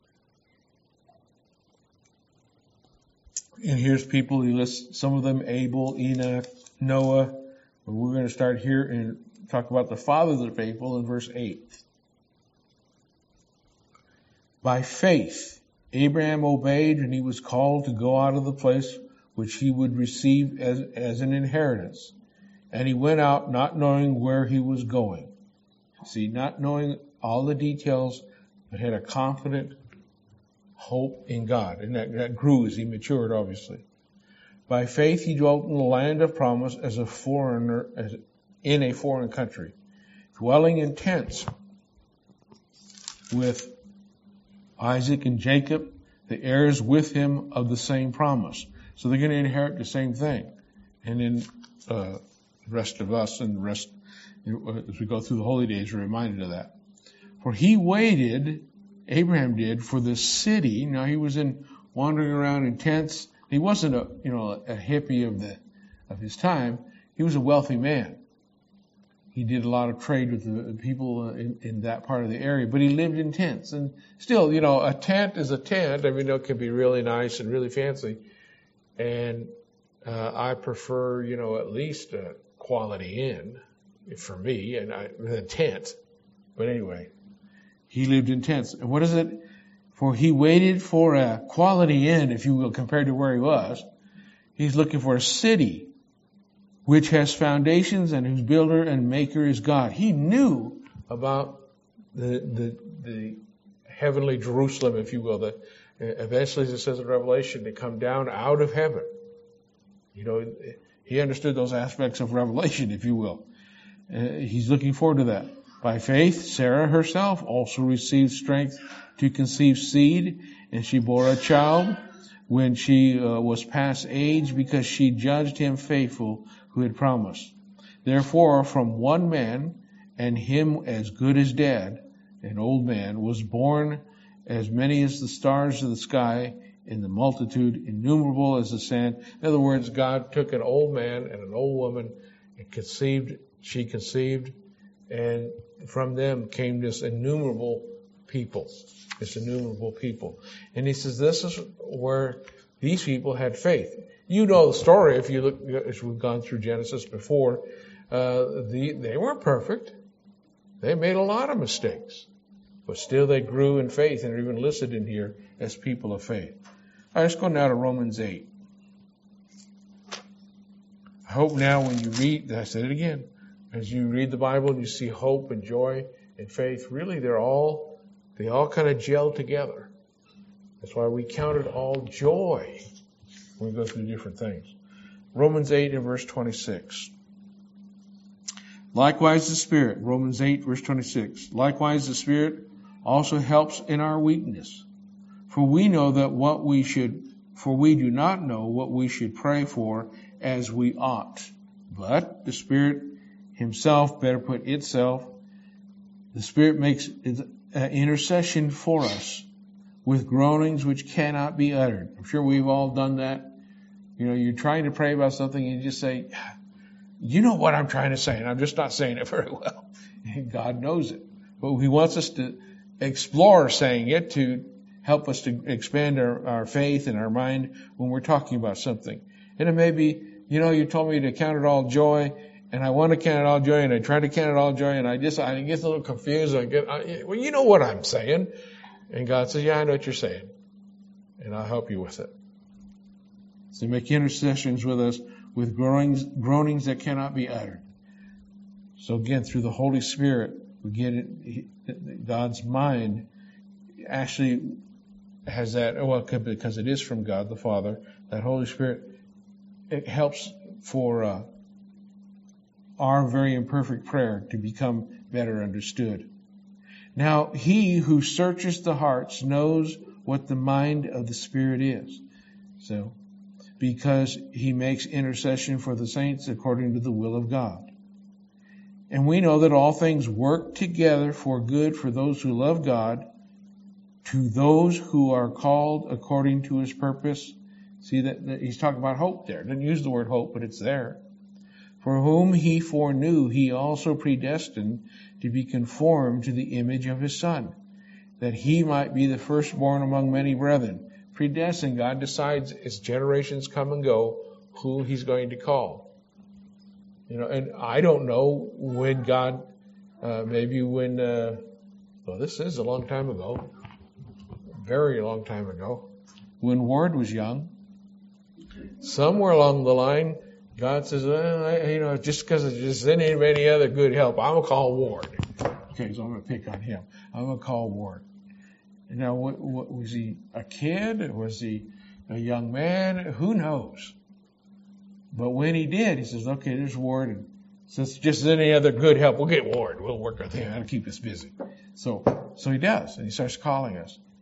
And here's people, he lists some of them, Abel, Enoch, Noah. But we're going to start here and talk about the fathers of the faithful in verse eight. By faith, Abraham obeyed and he was called to go out of the place which he would receive as, as an inheritance. And he went out not knowing where he was going. See, not knowing all the details, but had a confident hope in God. And that, that grew as he matured, obviously. By faith, he dwelt in the land of promise as a foreigner, as in a foreign country, dwelling in tents with Isaac and Jacob, the heirs with him of the same promise. So they're going to inherit the same thing. And then uh, the rest of us and the rest, as we go through the holy days, are reminded of that. For he waited, Abraham did, for the city. Now he was in wandering around in tents. He wasn't a you know a hippie of the of his time. He was a wealthy man. He did a lot of trade with the people in, in that part of the area, but he lived in tents. And still, you know, a tent is a tent. I mean, it can be really nice and really fancy. And uh, I prefer, you know, at least a Quality Inn for me, and I, a tent. But anyway, he lived in tents. And what is it? For he waited for a Quality Inn, if you will, compared to where he was. He's looking for a city which has foundations and whose builder and maker is God. He knew about the the, the heavenly Jerusalem, if you will, that eventually, as it says in Revelation, to come down out of heaven. You know, he understood those aspects of Revelation, if you will. Uh, he's looking forward to that. By faith, Sarah herself also received strength to conceive seed, and she bore a child when she uh, was past age, because she judged him faithful who had promised. Therefore, from one man, and him as good as dead, an old man, was born as many as the stars of the sky, in the multitude innumerable as the sand. In other words, God took an old man and an old woman and conceived, she conceived, and from them came this innumerable people, this innumerable people. And he says this is where these people had faith. You know the story if you look, as we've gone through Genesis before. Uh, the, they weren't perfect. They made a lot of mistakes. But still they grew in faith and are even listed in here as people of faith. All right, let's go now to Romans eight. I hope now when you read, I said it again, as you read the Bible and you see hope and joy and faith, really they're all, they all kind of gel together. That's why we count it all joy when we go through different things. Romans eight and verse twenty-six. Likewise the Spirit, Romans eight verse twenty-six. Likewise the Spirit also helps in our weakness. For we know that what we should, for we do not know what we should pray for as we ought. But the Spirit Himself, better put itself, the Spirit makes intercession for us with groanings which cannot be uttered. I'm sure we've all done that. You know, you're trying to pray about something and you just say, you know what I'm trying to say, and I'm just not saying it very well. And God knows it. But He wants us to explore saying it to help us to expand our, our faith and our mind when we're talking about something. And it may be, you know, you told me to count it all joy, and I want to count it all joy, and I try to count it all joy, and I just, I get a little confused. I get, I, well, you know what I'm saying. And God says, yeah, I know what you're saying. And I'll help you with it. So make intercessions with us with groanings, groanings that cannot be uttered. So again, through the Holy Spirit, we get it, God's mind actually has that, well, because it is from God the Father, that Holy Spirit, it helps for uh, our very imperfect prayer to become better understood. Now, He who searches the hearts knows what the mind of the Spirit is. So, because He makes intercession for the saints according to the will of God. And we know that all things work together for good for those who love God, to those who are called according to His purpose. See that, that He's talking about hope there. Doesn't use the word hope, but it's there. For whom He foreknew, He also predestined to be conformed to the image of His Son, that He might be the firstborn among many brethren. Predestined, God decides as generations come and go who He's going to call. You know, and I don't know when God, uh, maybe when, uh, well, this is a long time ago, very long time ago, when Ward was young. Somewhere along the line, God says, well, I, you know, just because there's just any, any other good help, I'm going to call Ward. Okay, so I'm going to pick on him. I'm going to call Ward. Now, what, what, was he a kid? Was he a young man? Who knows? But when he did, he says, okay, there's Ward. And since just any other good help, we'll get Ward. We'll work with him. That'll keep us busy. So, so he does. And he starts calling us.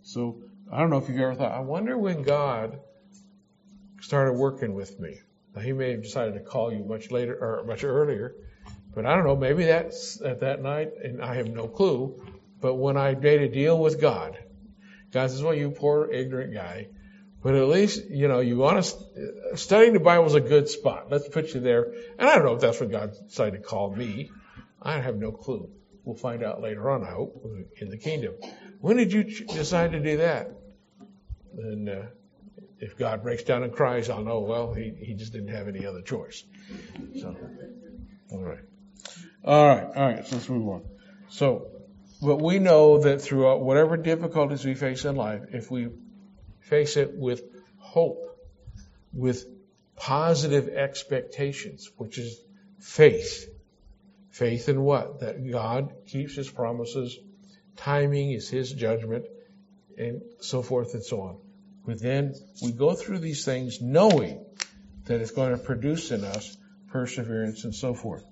So I don't know if you've ever thought, I wonder when God started working with me. Now, he may have decided to call you much later or much earlier, but I don't know, maybe that's at that night, and I have no clue. But when I made a deal with God, God says, well, you poor ignorant guy, but at least, you know, you want to, studying the Bible is a good spot. Let's put you there. And I don't know if that's when God decided to call me. I have no clue. We'll find out later on, I hope, in the kingdom. When did you decide to do that? And uh, if God breaks down and cries, I'll know, well, he, he just didn't have any other choice. So, all right. All right, all right, so let's move on. So, but we know that throughout whatever difficulties we face in life, if we face it with hope, with positive expectations, which is faith. Faith in what? That God keeps his promises, timing is his judgment, and so forth and so on. But then we go through these things knowing that it's going to produce in us perseverance and so forth.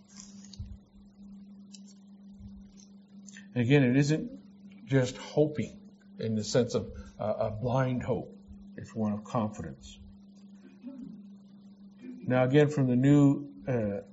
And again, it isn't just hoping in the sense of uh, a blind hope. It's one of confidence. Now again, from the new uh,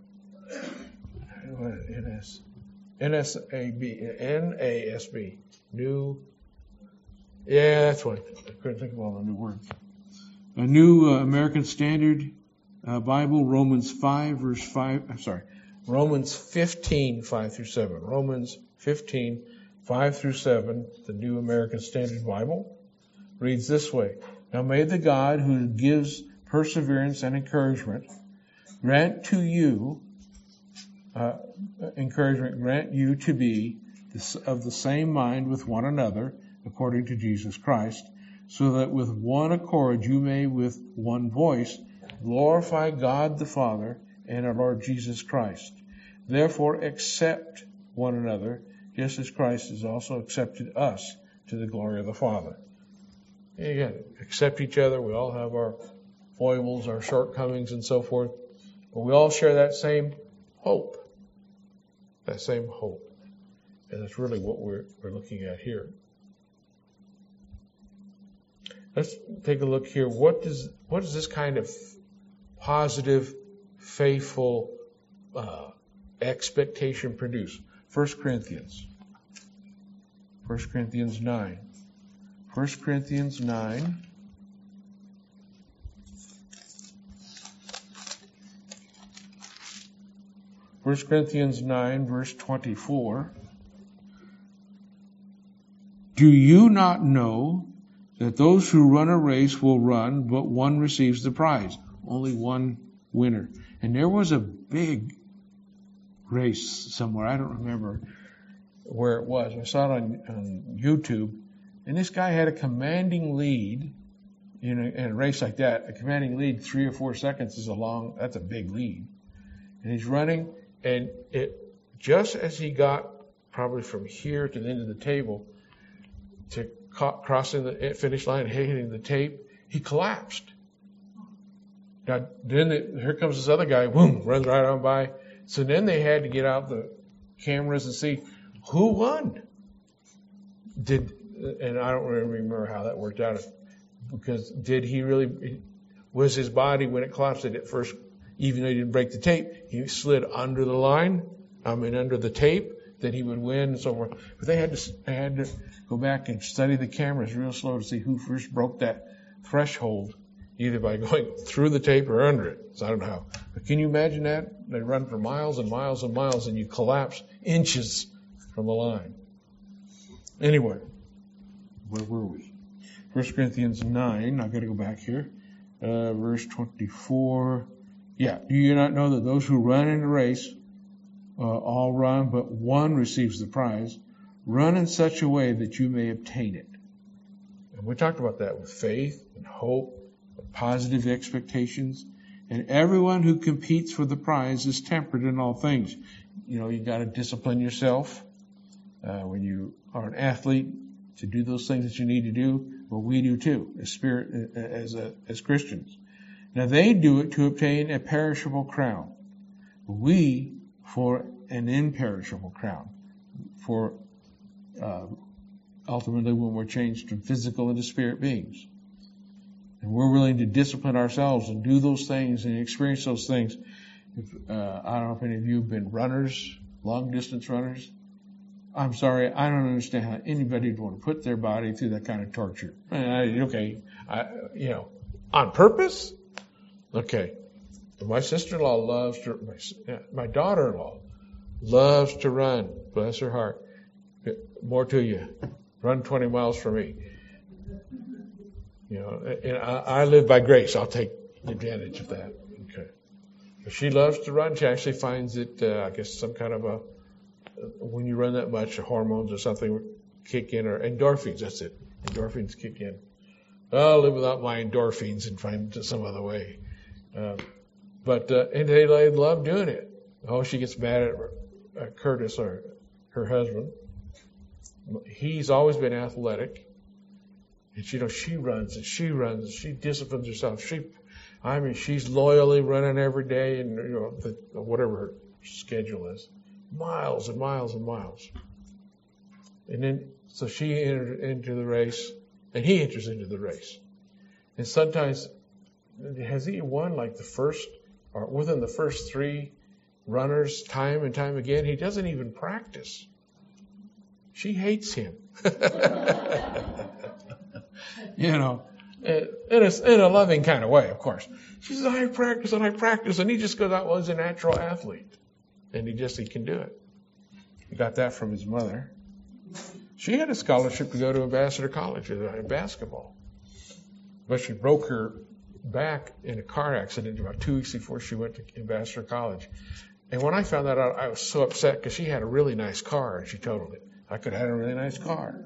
N S, N S A B, N A S B, new, yeah, that's what, I couldn't think of all the new words. A new uh, American Standard uh, Bible, Romans five, verse five, I'm sorry, Romans fifteen, five through seven. Romans fifteen, five through seven, the New American Standard Bible, reads this way. Now may the God who gives perseverance and encouragement grant to you, uh, encouragement grant you to be of the same mind with one another, according to Jesus Christ, so that with one accord you may with one voice glorify God the Father and our Lord Jesus Christ. Therefore accept one another, just as Christ has also accepted us to the glory of the Father. And again, accept each other. We all have our foibles, our shortcomings, and so forth. But we all share that same hope. That same hope. And that's really what we're, we're looking at here. Let's take a look here. What does, what does this kind of positive, faithful uh, expectation produce? First Corinthians. First Corinthians nine. First Corinthians nine. First Corinthians nine, verse twenty-four. Do you not know that those who run a race will run, but one receives the prize? Only one winner. And there was a big race somewhere. I don't remember where it was. I saw it on, on YouTube. And this guy had a commanding lead. You know, in a race like that, a commanding lead, three or four seconds is a long, that's a big lead. And he's running, and it just as he got probably from here to the end of the table to ca- crossing the finish line and hitting the tape, he collapsed. Now, then it, here comes this other guy, boom, runs right on by. So then they had to get out the cameras and see who won. Did, and I don't really remember how that worked out, because did he really, was his body, when it collapsed at first, even though he didn't break the tape, he slid under the line, I mean under the tape, that he would win and so forth. But they had to, they had to go back and study the cameras real slow to see who first broke that threshold, either by going through the tape or under it. So I don't know how. But can you imagine that? They run for miles and miles and miles, and you collapse inches from the line. Anyway, where were we? First Corinthians nine, I've got to go back here. Uh, verse twenty-four. Yeah, do you not know that those who run in a race uh, all run, but one receives the prize? Run in such a way that you may obtain it. And we talked about that with faith and hope, and positive expectations. And everyone who competes for the prize is temperate in all things. You know, you got to discipline yourself uh, when you are an athlete to do those things that you need to do. Well, we do too, as spirit, as a, as Christians. Now they do it to obtain a perishable crown. We for an imperishable crown. For uh, ultimately when we're changed from physical into spirit beings. And we're willing to discipline ourselves and do those things and experience those things. If, uh, I don't know if any of you have been runners, long distance runners. I'm sorry, I don't understand how anybody would want to put their body through that kind of torture. I, okay, I, you know, on purpose? Okay. My sister-in-law loves to, my, my daughter-in-law loves to run. Bless her heart. More to you. Run twenty miles for me. You know, and I, I live by grace. I'll take advantage of that. Okay. But she loves to run. She actually finds it, uh, I guess, some kind of a, when you run that much, hormones or something kick in, or endorphins. That's it. Endorphins kick in. I'll live without my endorphins and find some other way. Uh, but uh, and they, they love doing it. Oh, she gets mad at uh, Curtis, or her husband. He's always been athletic, and you know she runs and she runs and she disciplines herself. She, I mean, she's loyally running every day, and you know the, whatever her schedule is, miles and miles and miles. And then so she entered into the race, and he enters into the race. And sometimes, has he won like the first, or within the first three runners time and time again? He doesn't even practice. She hates him. You know, in a, in a loving kind of way, of course. She says, I practice and I practice. And he just goes out, well, he's a natural athlete. And he just, he can do it. He got that from his mother. She had a scholarship to go to Ambassador College in basketball. But she broke her back in a car accident about two weeks before she went to Ambassador College. And when I found that out, I was so upset because she had a really nice car and she totaled it. I could have had a really nice car.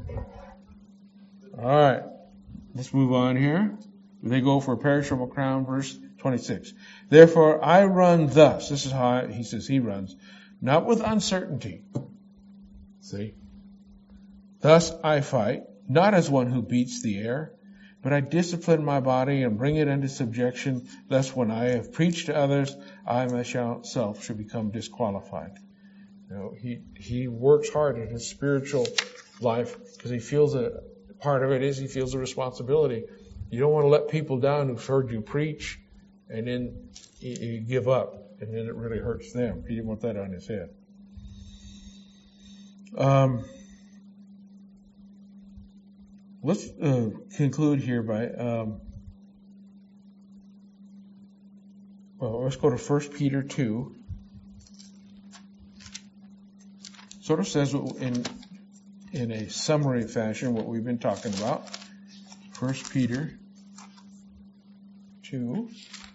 All right. Let's move on here. They go for a perishable crown, verse twenty-six. Therefore I run thus. This is how I, he says he runs. Not with uncertainty. See? Thus I fight, not as one who beats the air, but I discipline my body and bring it into subjection, lest when I have preached to others, I myself should become disqualified. You know, he, he works hard in his spiritual life because he feels a part of it is he feels a responsibility. You don't want to let people down who've heard you preach and then you, you give up and then it really hurts them. He didn't want that on his head. Um, let's uh, conclude here by, um, well, let's go to First Peter two. Sort of says in in a summary fashion what we've been talking about. First Peter two.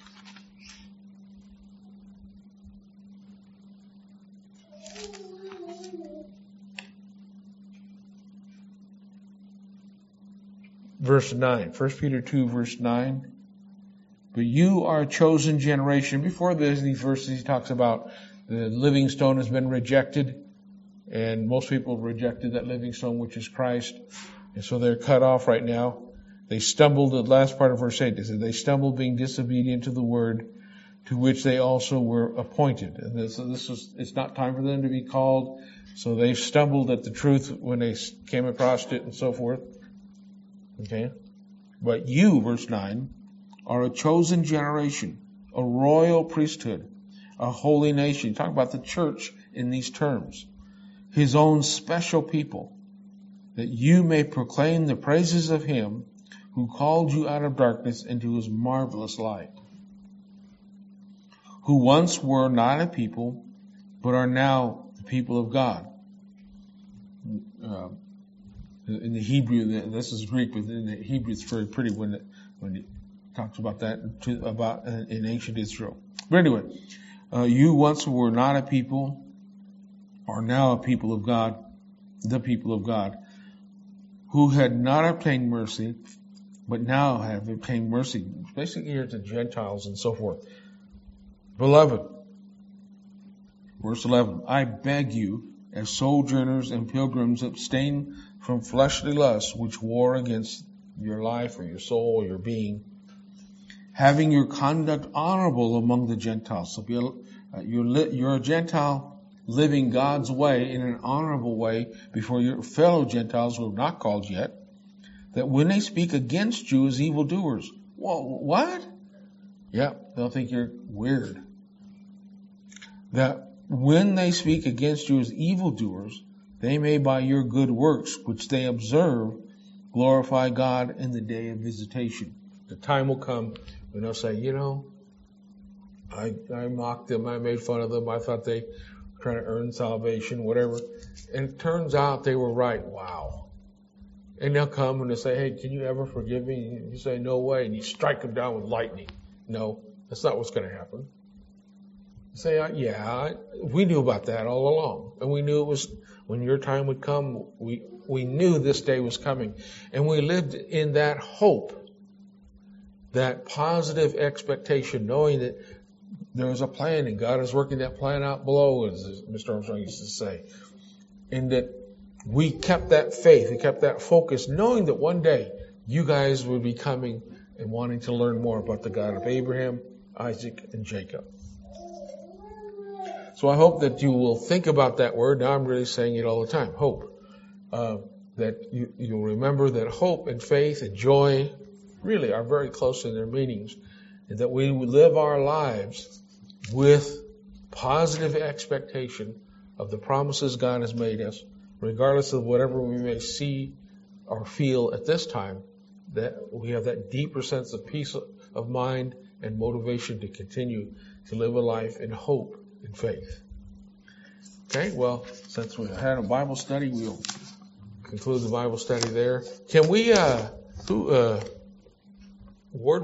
Verse nine. First Peter two, verse nine. But you are a chosen generation. Before this, these verses, he talks about the living stone has been rejected. And most people have rejected that living stone, which is Christ. And so they're cut off right now. They stumbled, the last part of verse eight, it says, they stumbled being disobedient to the word to which they also were appointed. And this, this is, it's not time for them to be called. So they stumbled at the truth when they came across it and so forth. Okay. But you, verse nine, are a chosen generation, a royal priesthood, a holy nation. Talk about the church in these terms. His own special people, that you may proclaim the praises of him who called you out of darkness into his marvelous light, who once were not a people, but are now the people of God. Uh, in the Hebrew, this is Greek, but in the Hebrew it's very pretty when it, when it talks about that to, about uh, in ancient Israel. But anyway, uh, you once were not a people, are now a people of God, the people of God, who had not obtained mercy, but now have obtained mercy. Basically here to Gentiles and so forth. Beloved, verse eleven, I beg you, as sojourners and pilgrims, abstain from fleshly lusts which war against your life or your soul or your being, having your conduct honorable among the Gentiles. So be a, uh, you're, you're a Gentile, living God's way in an honorable way before your fellow Gentiles who are not called yet, that when they speak against you as evildoers, whoa, what? Yeah, they'll think you're weird. That when they speak against you as evildoers, they may by your good works, which they observe, glorify God in the day of visitation. The time will come when they'll say, you know, I, I mocked them, I made fun of them, I thought they were trying to earn salvation, whatever. And it turns out they were right. Wow. And they'll come and they'll say, hey, can you ever forgive me? And you say, no way. And you strike them down with lightning. No, that's not what's going to happen. You say, uh, yeah, we knew about that all along. And we knew it was, when your time would come, we, we knew this day was coming. And we lived in that hope, that positive expectation, knowing that there was a plan and God is working that plan out below, as Mister Armstrong used to say. And that we kept that faith, we kept that focus, knowing that one day you guys would be coming and wanting to learn more about the God of Abraham, Isaac, and Jacob. So I hope that you will think about that word. Now I'm really saying it all the time, hope. Uh, that you, you'll remember that hope and faith and joy really are very close in their meanings. And that we would live our lives with positive expectation of the promises God has made us, regardless of whatever we may see or feel at this time, that we have that deeper sense of peace of mind and motivation to continue to live a life in hope and faith. Okay, well, since we've had a Bible study, we'll conclude the Bible study there. Can we, uh, who, uh, word